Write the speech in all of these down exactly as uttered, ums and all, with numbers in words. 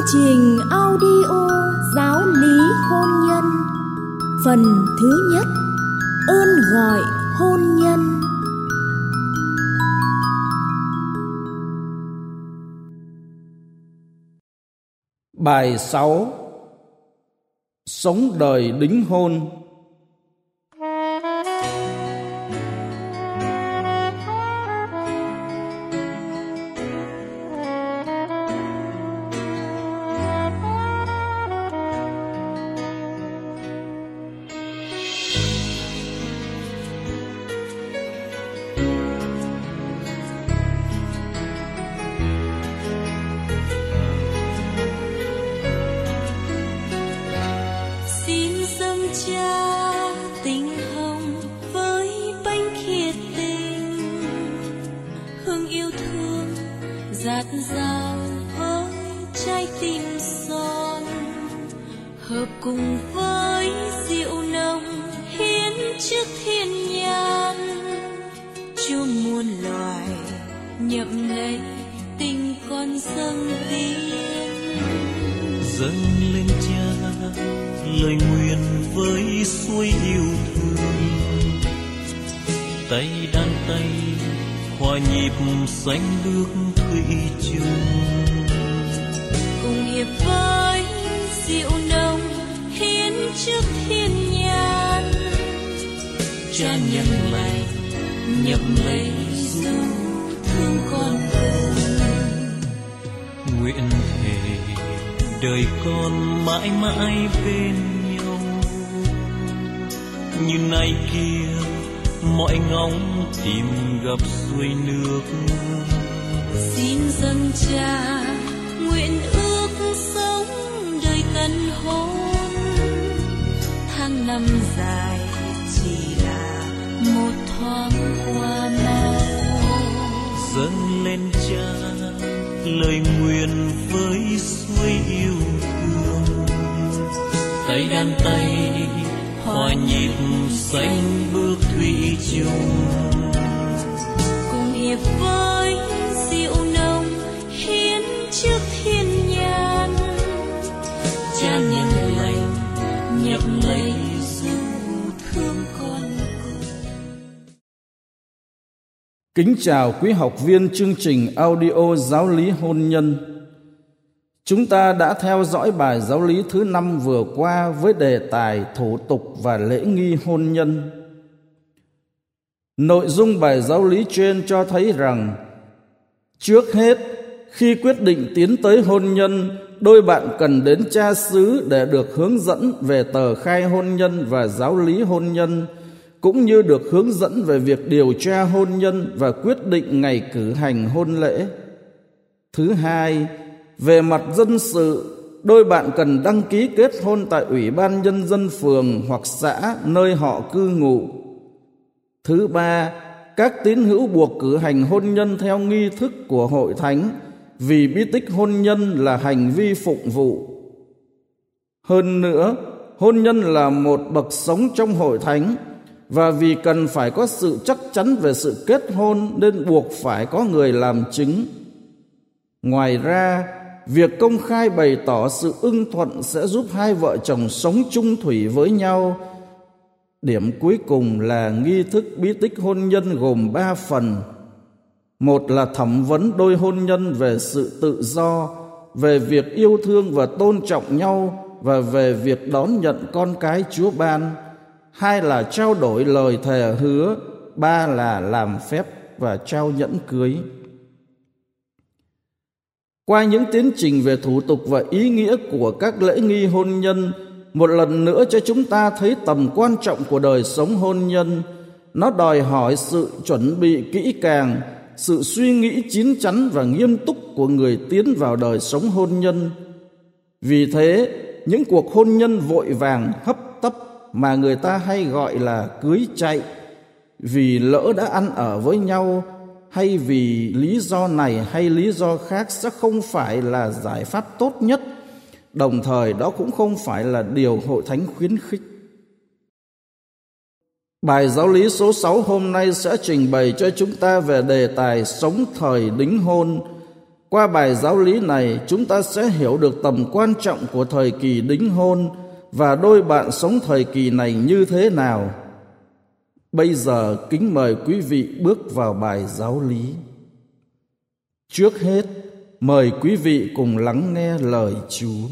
trình audio giáo lý hôn nhân. Phần thứ nhất, ơn gọi hôn nhân. Bài sáu. Sống đời đính hôn. Cha tình hồng với bánh khiết tình, hương yêu thương dạt dào với trái tim son, hợp cùng với rượu nồng hiến trước thiên nhãn. Chúa muôn loài nhậm lấy tình con dâng tiến, dâng lên Cha lời nguyện với suối yêu thương, tay đan tay hòa nhịp sánh bước thủy chung, cùng hiệp với rượu nồng hiến trước thiên nhãn. Cha nhân lành nhậm lấy dù thương con cùng, nguyện thề đời con mãi mãi bên nhau, như nay kia mọi ngóng tìm gặp suối nước. Xin dâng Cha nguyện ước sống đời tân hôn, tháng năm dài chỉ là một thoáng qua mau. Dâng lên Cha lời nguyện với suối yêu thương, tay đan tay hòa nhịp sánh bước thủy chung, cùng hiệp với rượu nồng hiến trước thiên nhãn. Cha nhân lành nhậm lấy dù thương con cùng. Kính chào quý học viên chương trình audio giáo lý hôn nhân. Chúng ta đã theo dõi bài giáo lý thứ năm vừa qua với đề tài thủ tục và lễ nghi hôn nhân. Nội dung bài giáo lý trên cho thấy rằng, trước hết, khi quyết định tiến tới hôn nhân, đôi bạn cần đến cha xứ để được hướng dẫn về tờ khai hôn nhân và giáo lý hôn nhân, cũng như được hướng dẫn về việc điều tra hôn nhân và quyết định ngày cử hành hôn lễ. Thứ hai, về mặt dân sự, đôi bạn cần đăng ký kết hôn tại Ủy ban Nhân dân phường hoặc xã nơi họ cư ngụ. Thứ ba, các tín hữu buộc cử hành hôn nhân theo nghi thức của hội thánh, vì bí tích hôn nhân là hành vi phụng vụ. Hơn nữa, hôn nhân là một bậc sống trong hội thánh, và vì cần phải có sự chắc chắn về sự kết hôn nên buộc phải có người làm chứng. Ngoài ra, việc công khai bày tỏ sự ưng thuận sẽ giúp hai vợ chồng sống chung thủy với nhau. Điểm cuối cùng là nghi thức bí tích hôn nhân gồm ba phần. Một là thẩm vấn đôi hôn nhân về sự tự do, về việc yêu thương và tôn trọng nhau, và về việc đón nhận con cái Chúa ban. Hai là trao đổi lời thề hứa. Ba là làm phép và trao nhẫn cưới. Qua những tiến trình về thủ tục và ý nghĩa của các lễ nghi hôn nhân, một lần nữa cho chúng ta thấy tầm quan trọng của đời sống hôn nhân. Nó đòi hỏi sự chuẩn bị kỹ càng, sự suy nghĩ chín chắn và nghiêm túc của người tiến vào đời sống hôn nhân. Vì thế, những cuộc hôn nhân vội vàng hấp tấp mà người ta hay gọi là cưới chạy, vì lỡ đã ăn ở với nhau hay vì lý do này hay lý do khác sẽ không phải là giải pháp tốt nhất. Đồng thời đó cũng không phải là điều hội thánh khuyến khích. Bài giáo lý số sáu hôm nay sẽ trình bày cho chúng ta về đề tài sống thời đính hôn. Qua bài giáo lý này, chúng ta sẽ hiểu được tầm quan trọng của thời kỳ đính hôn và đôi bạn sống thời kỳ này như thế nào. Bây giờ kính mời quý vị bước vào bài giáo lý. Trước hết, mời quý vị cùng lắng nghe lời Chúa.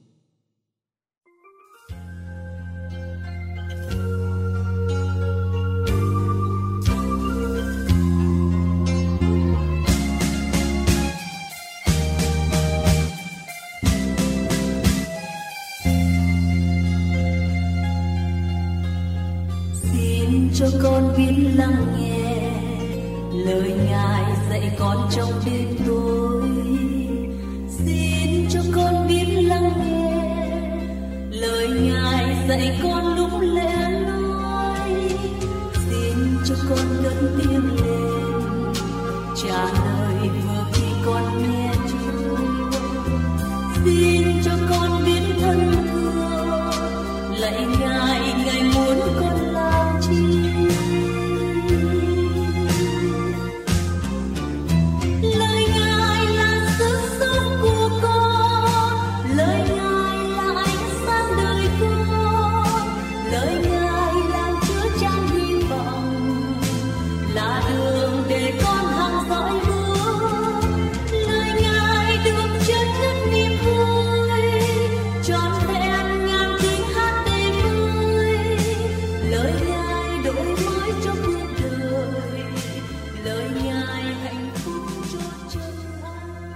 Cho con biết lắng nghe lời Ngài dạy con trong đêm tối. Xin cho con biết lắng nghe lời Ngài dạy con lúc lẽ loi. Xin cho con cất tiếng lên trả lời vừa khi con nghe Chúa. Xin cho con biết thân thương lạy Ngài, Ngài muốn con làm chi. Lời Ngài là sức sống của con, lời Ngài là ánh sáng đời con, lời Ngài làm chứa chan hy vọng, là đường để con hằng dõi bước. Lời Ngài được chất chất niềm vui, trọn vẹn ngàn tiếng hát tươi vui. Lời Ngài đổi mới cho cuộc đời, lời Ngài hạnh phúc cho chân ai.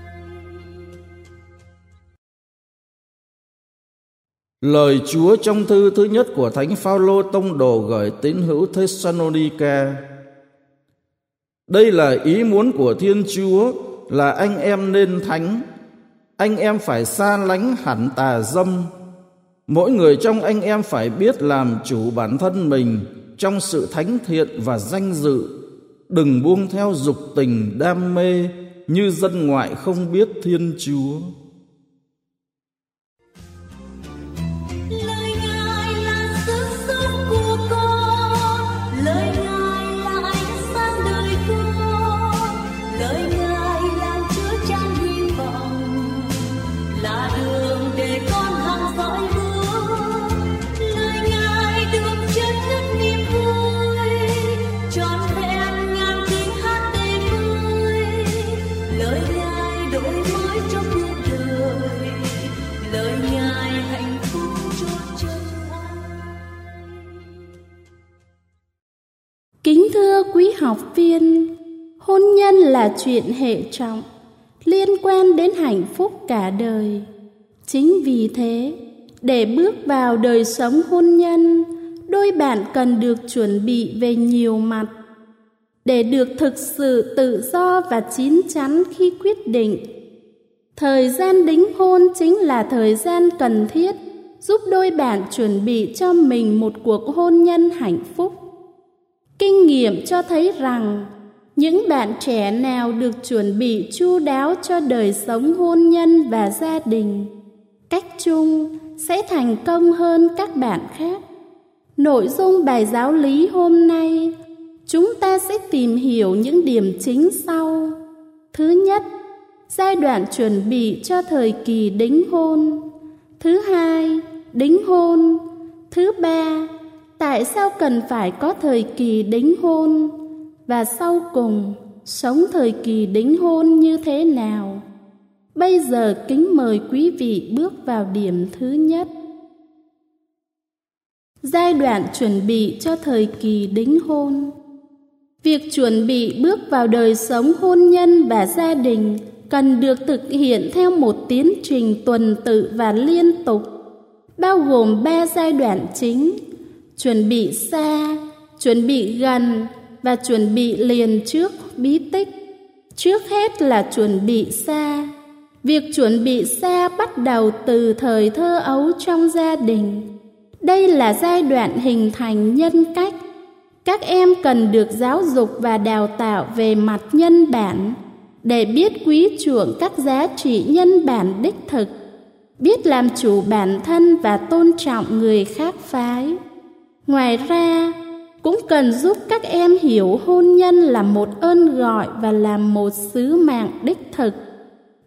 Lời Chúa trong thư thứ nhất của Thánh Phao-lô tông đồ gửi tín hữu Thessalonica. Đây là ý muốn của Thiên Chúa, là anh em nên thánh. Anh em phải xa lánh hẳn tà dâm. Mỗi người trong anh em phải biết làm chủ bản thân mình trong sự thánh thiện và danh dự. Đừng buông theo dục tình đam mê như dân ngoại không biết Thiên Chúa. Lời Ngài là sức sống của con, lời Ngài là ánh sáng đời con, lời Ngài làm chứa chan hy vọng, là đường để con hằng dõi bước. Lời Ngài được chất chất niềm vui, trọn vẹn ngàn tiếng hát tươi vui. Lời Ngài đổi mới cho cuộc đời, lời Ngài hạnh phúc cho chân ai. Kính thưa quý học viên, hôn nhân là chuyện hệ trọng, liên quan đến hạnh phúc cả đời. Chính vì thế, để bước vào đời sống hôn nhân, đôi bạn cần được chuẩn bị về nhiều mặt. Để được thực sự tự do và chín chắn khi quyết định, thời gian đính hôn chính là thời gian cần thiết giúp đôi bạn chuẩn bị cho mình một cuộc hôn nhân hạnh phúc. Kinh nghiệm cho thấy rằng những bạn trẻ nào được chuẩn bị chu đáo cho đời sống hôn nhân và gia đình, cách chung sẽ thành công hơn các bạn khác. Nội dung bài giáo lý hôm nay, chúng ta sẽ tìm hiểu những điểm chính sau. Thứ nhất, giai đoạn chuẩn bị cho thời kỳ đính hôn. Thứ hai, đính hôn. Thứ ba, tại sao cần phải có thời kỳ đính hôn? Và sau cùng, sống thời kỳ đính hôn như thế nào? Bây giờ kính mời quý vị bước vào điểm thứ nhất. Giai đoạn chuẩn bị cho thời kỳ đính hôn. Việc chuẩn bị bước vào đời sống hôn nhân và gia đình cần được thực hiện theo một tiến trình tuần tự và liên tục, bao gồm ba giai đoạn chính: chuẩn bị xa, chuẩn bị gần và chuẩn bị liền trước bí tích. Trước hết là chuẩn bị xa. Việc chuẩn bị xa bắt đầu từ thời thơ ấu trong gia đình. Đây là giai đoạn hình thành nhân cách. Các em cần được giáo dục và đào tạo về mặt nhân bản để biết quý chuộng các giá trị nhân bản đích thực, biết làm chủ bản thân và tôn trọng người khác phái. Ngoài ra, cũng cần giúp các em hiểu hôn nhân là một ơn gọi và là một sứ mạng đích thực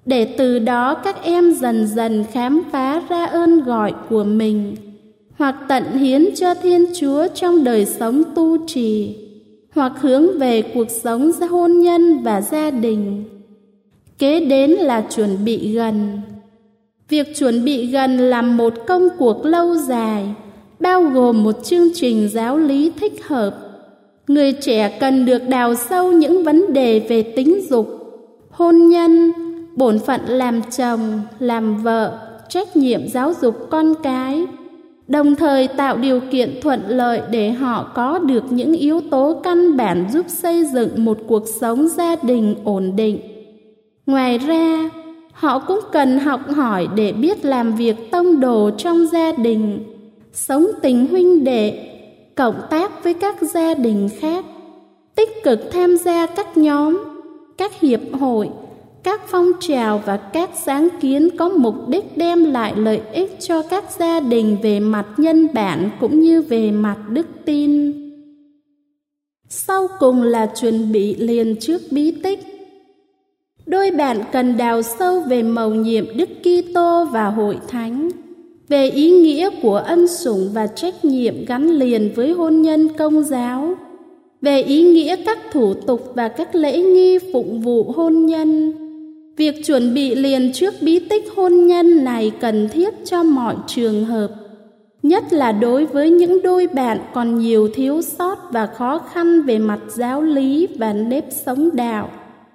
để từ đó các em dần dần khám phá ra ơn gọi của mình, hoặc tận hiến cho Thiên Chúa trong đời sống tu trì, hoặc hướng về cuộc sống hôn nhân và gia đình. Kế đến là chuẩn bị gần. Việc chuẩn bị gần là một công cuộc lâu dài, bao gồm một chương trình giáo lý thích hợp. Người trẻ cần được đào sâu những vấn đề về tính dục, hôn nhân, bổn phận làm chồng, làm vợ, trách nhiệm giáo dục con cái, đồng thời tạo điều kiện thuận lợi để họ có được những yếu tố căn bản giúp xây dựng một cuộc sống gia đình ổn định. Ngoài ra, họ cũng cần học hỏi để biết làm việc tông đồ trong gia đình, sống tình huynh đệ, cộng tác với các gia đình khác, tích cực tham gia các nhóm, các hiệp hội, các phong trào và các sáng kiến có mục đích đem lại lợi ích cho các gia đình về mặt nhân bản cũng như về mặt đức tin. Sau cùng là chuẩn bị liền trước bí tích. Đôi bạn cần đào sâu về mầu nhiệm Đức Kitô và Hội Thánh, về ý nghĩa của ân sủng và trách nhiệm gắn liền với hôn nhân công giáo, về ý nghĩa các thủ tục và các lễ nghi phụng vụ hôn nhân. Việc chuẩn bị liền trước bí tích hôn nhân này cần thiết cho mọi trường hợp, nhất là đối với những đôi bạn còn nhiều thiếu sót và khó khăn về mặt giáo lý và nếp sống đạo.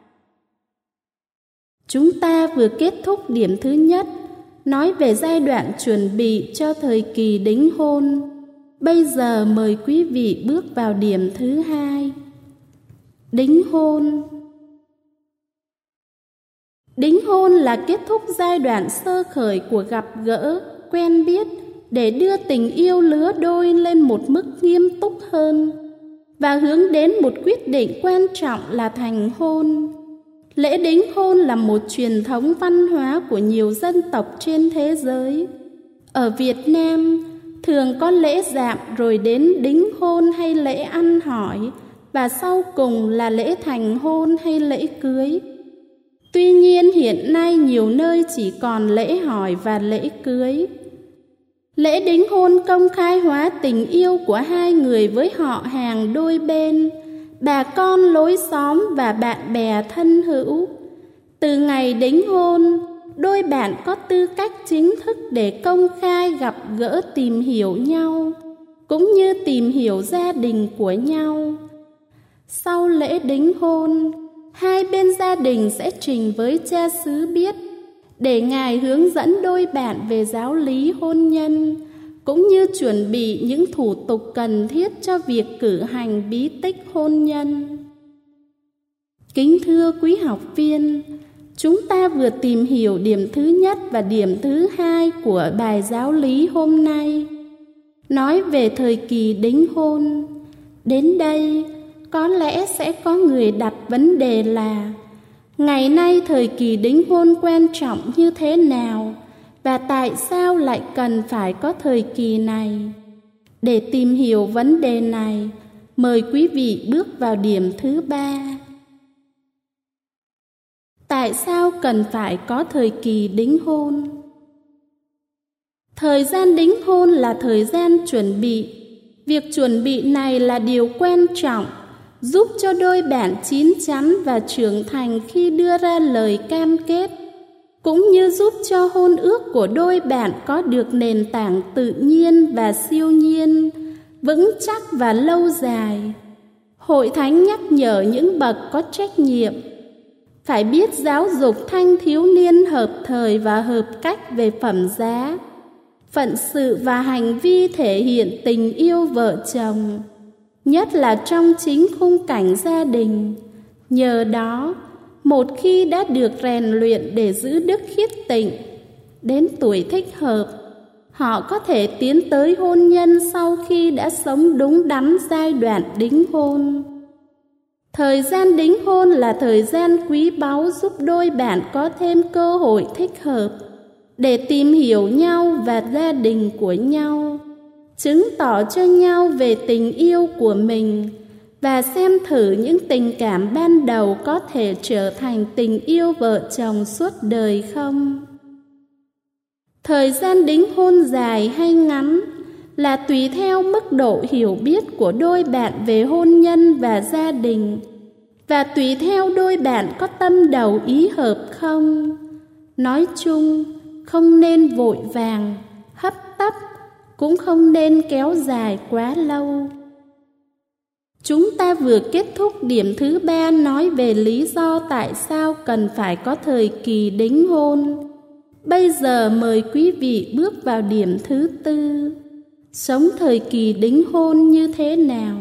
Chúng ta vừa kết thúc điểm thứ nhất, nói về giai đoạn chuẩn bị cho thời kỳ đính hôn. Bây giờ mời quý vị bước vào điểm thứ hai. Đính hôn. Đính hôn là kết thúc giai đoạn sơ khởi của gặp gỡ, quen biết để đưa tình yêu lứa đôi lên một mức nghiêm túc hơn và hướng đến một quyết định quan trọng là thành hôn. Lễ đính hôn là một truyền thống văn hóa của nhiều dân tộc trên thế giới. Ở Việt Nam, thường có lễ dạm rồi đến đính hôn hay lễ ăn hỏi, và sau cùng là lễ thành hôn hay lễ cưới. Tuy nhiên hiện nay nhiều nơi chỉ còn lễ hỏi và lễ cưới. Lễ đính hôn công khai hóa tình yêu của hai người với họ hàng đôi bên, bà con lối xóm và bạn bè thân hữu. Từ ngày đính hôn, đôi bạn có tư cách chính thức để công khai gặp gỡ tìm hiểu nhau, cũng như tìm hiểu gia đình của nhau. Sau lễ đính hôn, hai bên gia đình sẽ trình với cha xứ biết, để ngài hướng dẫn đôi bạn về giáo lý hôn nhân, cũng như chuẩn bị những thủ tục cần thiết cho việc cử hành bí tích hôn nhân. Kính thưa quý học viên, chúng ta vừa tìm hiểu điểm thứ nhất và điểm thứ hai của bài giáo lý hôm nay, nói về thời kỳ đính hôn. Đến đây, có lẽ sẽ có người đặt vấn đề là ngày nay thời kỳ đính hôn quan trọng như thế nào và tại sao lại cần phải có thời kỳ này? Để tìm hiểu vấn đề này, mời quý vị bước vào điểm thứ ba. Tại sao cần phải có thời kỳ đính hôn? Thời gian đính hôn là thời gian chuẩn bị. Việc chuẩn bị này là điều quan trọng, giúp cho đôi bạn chín chắn và trưởng thành khi đưa ra lời cam kết, cũng như giúp cho hôn ước của đôi bạn có được nền tảng tự nhiên và siêu nhiên, vững chắc và lâu dài. Hội Thánh nhắc nhở những bậc có trách nhiệm phải biết giáo dục thanh thiếu niên hợp thời và hợp cách về phẩm giá, phận sự và hành vi thể hiện tình yêu vợ chồng, nhất là trong chính khung cảnh gia đình. Nhờ đó, một khi đã được rèn luyện để giữ đức khiết tịnh, đến tuổi thích hợp, họ có thể tiến tới hôn nhân sau khi đã sống đúng đắn giai đoạn đính hôn. Thời gian đính hôn là thời gian quý báu giúp đôi bạn có thêm cơ hội thích hợp để tìm hiểu nhau và gia đình của nhau, chứng tỏ cho nhau về tình yêu của mình và xem thử những tình cảm ban đầu có thể trở thành tình yêu vợ chồng suốt đời không. Thời gian đính hôn dài hay ngắn là tùy theo mức độ hiểu biết của đôi bạn về hôn nhân và gia đình, và tùy theo đôi bạn có tâm đầu ý hợp không. Nói chung, không nên vội vàng, hấp tấp, cũng không nên kéo dài quá lâu. Chúng ta vừa kết thúc điểm thứ ba nói về lý do tại sao cần phải có thời kỳ đính hôn. Bây giờ mời quý vị bước vào điểm thứ tư. Sống thời kỳ đính hôn như thế nào?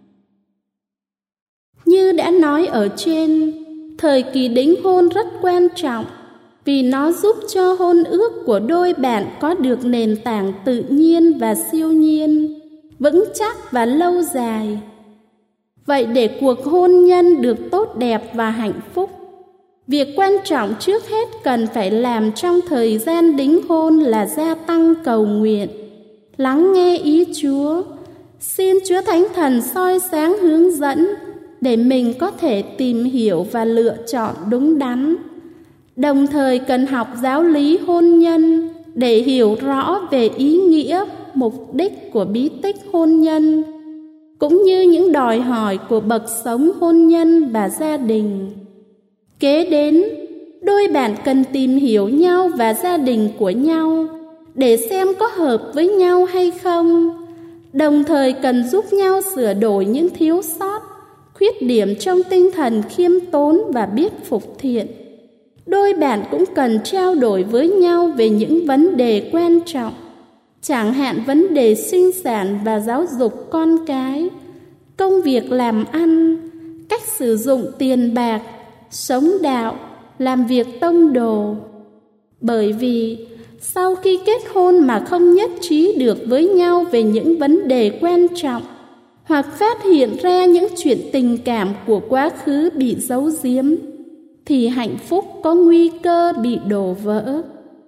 Như đã nói ở trên, thời kỳ đính hôn rất quan trọng vì nó giúp cho hôn ước của đôi bạn có được nền tảng tự nhiên và siêu nhiên, vững chắc và lâu dài. Vậy để cuộc hôn nhân được tốt đẹp và hạnh phúc, việc quan trọng trước hết cần phải làm trong thời gian đính hôn là gia tăng cầu nguyện, lắng nghe ý Chúa, xin Chúa Thánh Thần soi sáng hướng dẫn để mình có thể tìm hiểu và lựa chọn đúng đắn. Đồng thời cần học giáo lý hôn nhân để hiểu rõ về ý nghĩa, mục đích của bí tích hôn nhân, cũng như những đòi hỏi của bậc sống hôn nhân và gia đình. Kế đến, đôi bạn cần tìm hiểu nhau và gia đình của nhau để xem có hợp với nhau hay không. Đồng thời cần giúp nhau sửa đổi những thiếu sót, khuyết điểm trong tinh thần khiêm tốn và biết phục thiện. Đôi bạn cũng cần trao đổi với nhau về những vấn đề quan trọng, chẳng hạn vấn đề sinh sản và giáo dục con cái, công việc làm ăn, cách sử dụng tiền bạc, sống đạo, làm việc tông đồ. Bởi vì sau khi kết hôn mà không nhất trí được với nhau về những vấn đề quan trọng, hoặc phát hiện ra những chuyện tình cảm của quá khứ bị giấu giếm, thì hạnh phúc có nguy cơ bị đổ vỡ.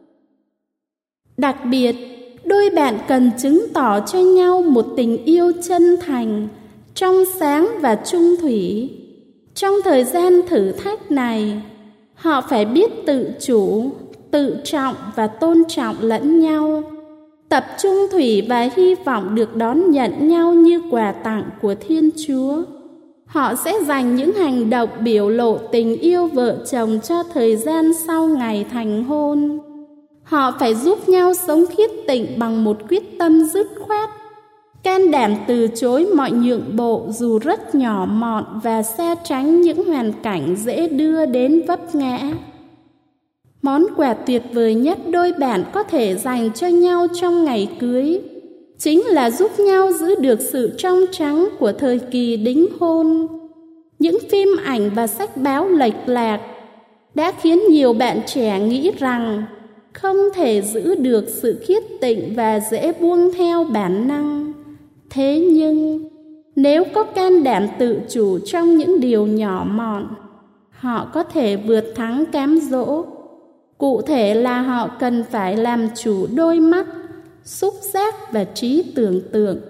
Đặc biệt, đôi bạn cần chứng tỏ cho nhau một tình yêu chân thành, trong sáng và trung thủy. Trong thời gian thử thách này, họ phải biết tự chủ, tự trọng và tôn trọng lẫn nhau, tập trung thủy và hy vọng được đón nhận nhau như quà tặng của Thiên Chúa. Họ sẽ dành những hành động biểu lộ tình yêu vợ chồng cho thời gian sau ngày thành hôn. Họ phải giúp nhau sống khiết tịnh bằng một quyết tâm dứt khoát, can đảm từ chối mọi nhượng bộ dù rất nhỏ mọn và xa tránh những hoàn cảnh dễ đưa đến vấp ngã. Món quà tuyệt vời nhất đôi bạn có thể dành cho nhau trong ngày cưới chính là giúp nhau giữ được sự trong trắng của thời kỳ đính hôn. Những phim ảnh và sách báo lệch lạc đã khiến nhiều bạn trẻ nghĩ rằng không thể giữ được sự khiết tịnh và dễ buông theo bản năng. Thế nhưng, nếu có can đảm tự chủ trong những điều nhỏ mọn, họ có thể vượt thắng cám dỗ. Cụ thể là họ cần phải làm chủ đôi mắt, xúc giác và trí tưởng tượng.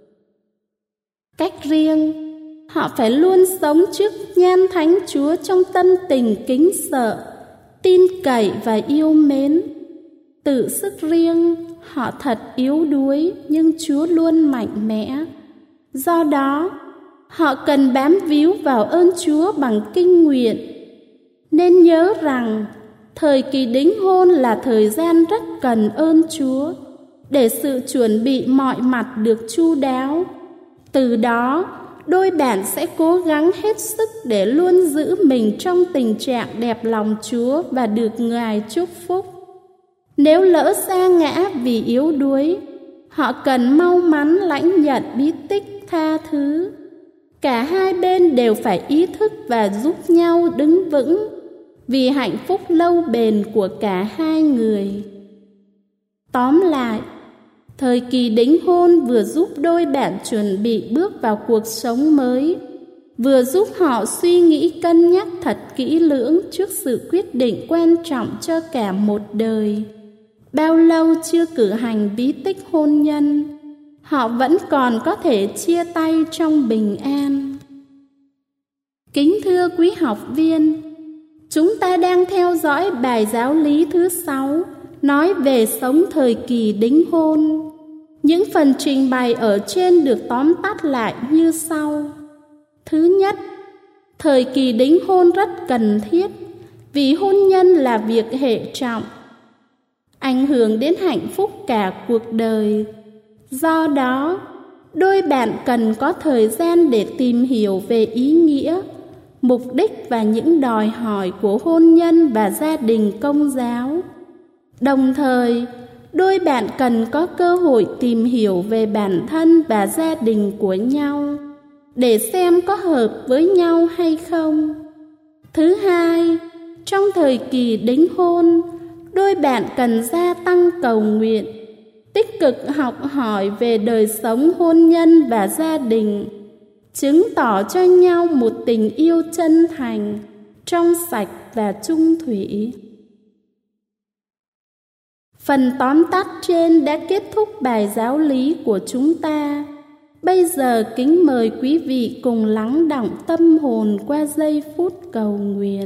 Cách riêng, họ phải luôn sống trước nhan Thánh Chúa trong tâm tình kính sợ, tin cậy và yêu mến. Tự sức riêng, họ thật yếu đuối nhưng Chúa luôn mạnh mẽ. Do đó, họ cần bám víu vào ơn Chúa bằng kinh nguyện. Nên nhớ rằng, thời kỳ đính hôn là thời gian rất cần ơn Chúa để sự chuẩn bị mọi mặt được chu đáo. Từ đó, đôi bạn sẽ cố gắng hết sức để luôn giữ mình trong tình trạng đẹp lòng Chúa và được Ngài chúc phúc. Nếu lỡ sa ngã vì yếu đuối, họ cần mau mắn lãnh nhận bí tích tha thứ. Cả hai bên đều phải ý thức và giúp nhau đứng vững vì hạnh phúc lâu bền của cả hai người. Tóm lại, thời kỳ đính hôn vừa giúp đôi bạn chuẩn bị bước vào cuộc sống mới, vừa giúp họ suy nghĩ cân nhắc thật kỹ lưỡng trước sự quyết định quan trọng cho cả một đời. Bao lâu chưa cử hành bí tích hôn nhân, họ vẫn còn có thể chia tay trong bình an. Kính thưa quý học viên, chúng ta đang theo dõi bài giáo lý thứ sáu nói về sống thời kỳ đính hôn. Những phần trình bày ở trên được tóm tắt lại như sau. Thứ nhất, thời kỳ đính hôn rất cần thiết vì hôn nhân là việc hệ trọng, ảnh hưởng đến hạnh phúc cả cuộc đời. Do đó, đôi bạn cần có thời gian để tìm hiểu về ý nghĩa, mục đích và những đòi hỏi của hôn nhân và gia đình Công giáo. Đồng thời, đôi bạn cần có cơ hội tìm hiểu về bản thân và gia đình của nhau để xem có hợp với nhau hay không. Thứ hai, trong thời kỳ đính hôn, đôi bạn cần gia tăng cầu nguyện, tích cực học hỏi về đời sống hôn nhân và gia đình, chứng tỏ cho nhau một tình yêu chân thành, trong sạch và chung thủy. Phần tóm tắt trên đã kết thúc bài giáo lý của chúng ta. Bây giờ kính mời quý vị cùng lắng đọng tâm hồn qua giây phút cầu nguyện.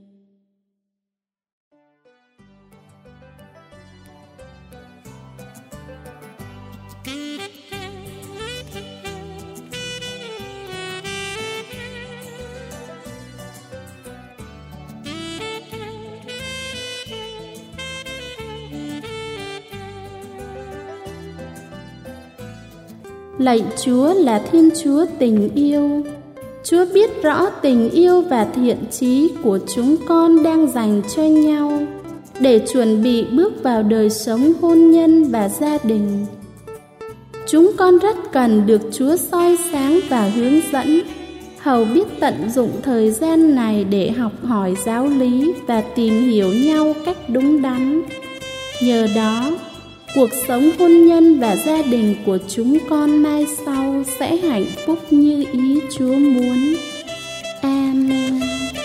Lạy Chúa là Thiên Chúa tình yêu. Chúa biết rõ tình yêu và thiện chí của chúng con đang dành cho nhau để chuẩn bị bước vào đời sống hôn nhân và gia đình. Chúng con rất cần được Chúa soi sáng và hướng dẫn, hầu biết tận dụng thời gian này để học hỏi giáo lý và tìm hiểu nhau cách đúng đắn. Nhờ đó, cuộc sống hôn nhân và gia đình của chúng con mai sau sẽ hạnh phúc như ý Chúa muốn. Amen.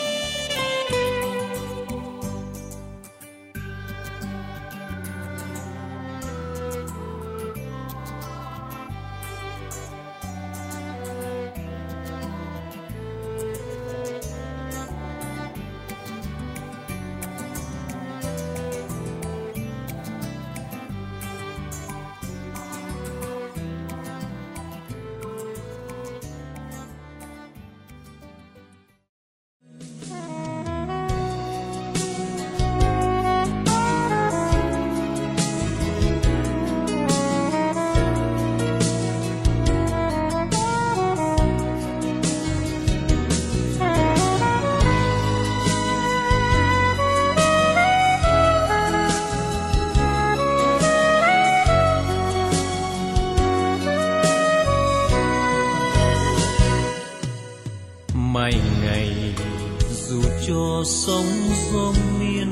Mai ngày dù cho sóng gió miên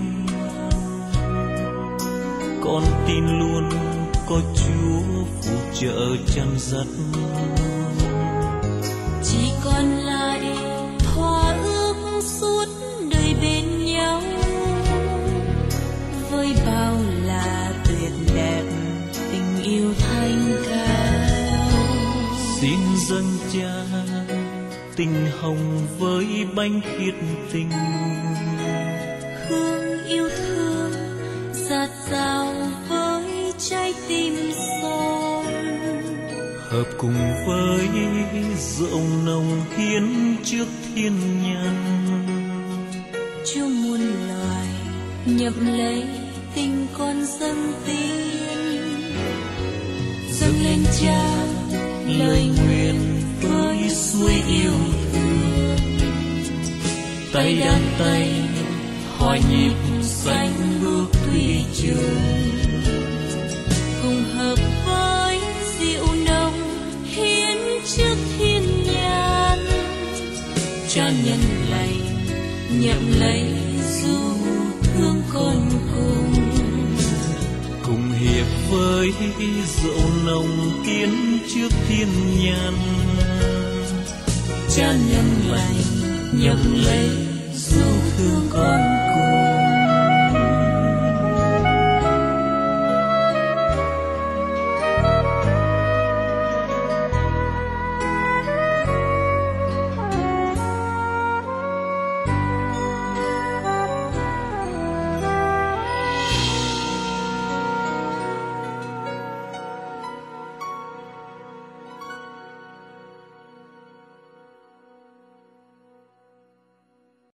man, con tin luôn có Chúa phù trợ chăn dắt. Chỉ còn lại thỏa ước suốt đời bên nhau, với bao là tuyệt đẹp tình yêu thanh cao. Xin dâng Cha tình hồng với bánh khiết tình, hương yêu thương dạt dào với trái tim son, hợp cùng với rượu nồng hiến trước thiên nhân. Chúa muôn loài nhập lấy tình con dâng tiên, dâng lên Cha lời nguyện với suối yêu thương. Tay đan tay hòa nhịp xanh bước thủy trường, cùng hợp với rượu nồng hiến trước thiên nhãn. Cha nhân lành nhận lấy dù thương con cùng, cùng hiệp với rượu nồng hiến trước thiên nhãn. Cha nhân lành nhận lấy